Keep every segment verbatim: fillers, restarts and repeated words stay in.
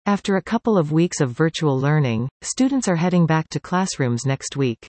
After a couple of weeks of virtual learning, students are heading back to classrooms next week.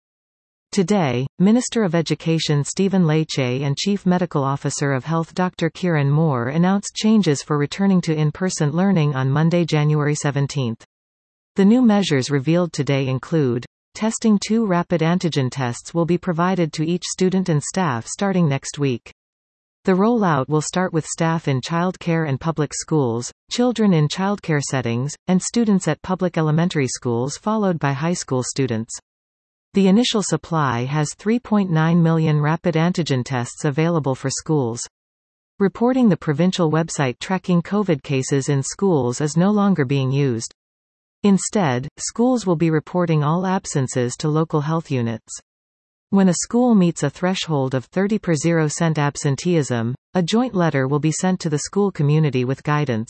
Today, Minister of Education Stephen Lecce and Chief Medical Officer of Health Doctor Kieran Moore announced changes for returning to in-person learning on Monday, January seventeenth. The new measures revealed today include testing. Two rapid antigen tests will be provided to each student and staff starting next week. The rollout will start with staff in childcare and public schools, children in childcare settings, and students at public elementary schools, followed by high school students. The initial supply has three point nine million rapid antigen tests available for schools. Reporting the provincial website tracking COVID cases in schools is no longer being used. Instead, schools will be reporting all absences to local health units. When a school meets a threshold of thirty percent absenteeism, a joint letter will be sent to the school community with guidance.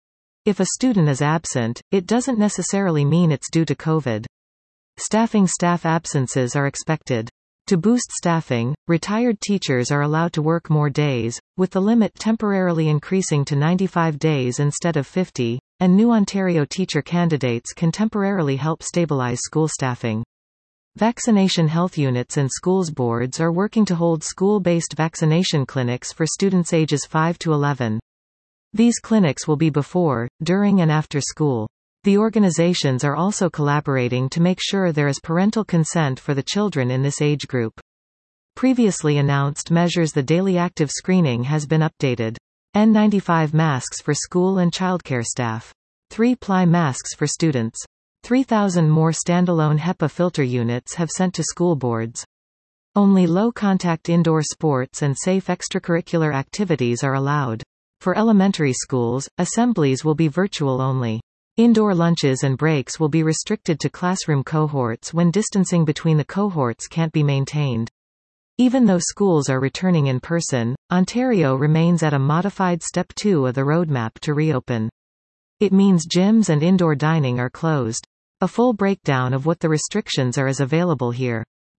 If a student is absent, it doesn't necessarily mean it's due to COVID. Staffing. Staff absences are expected. To boost staffing, retired teachers are allowed to work more days, with the limit temporarily increasing to ninety-five days instead of fifty, and new Ontario teacher candidates can temporarily help stabilize school staffing. Vaccination. Health units and schools boards are working to hold school-based vaccination clinics for students ages five to eleven. These clinics will be before, during and after school. The organizations are also collaborating to make sure there is parental consent for the children in this age group. Previously announced measures. The daily active screening has been updated. N ninety-five masks for school and childcare staff. three ply masks for students. three thousand more standalone HEPA filter units have sent to school boards. Only low-contact indoor sports and safe extracurricular activities are allowed. For elementary schools, assemblies will be virtual only. Indoor lunches and breaks will be restricted to classroom cohorts when distancing between the cohorts can't be maintained. Even though schools are returning in person, Ontario remains at a modified Step two of the roadmap to reopen. It means gyms and indoor dining are closed. A full breakdown of what the restrictions are is available here.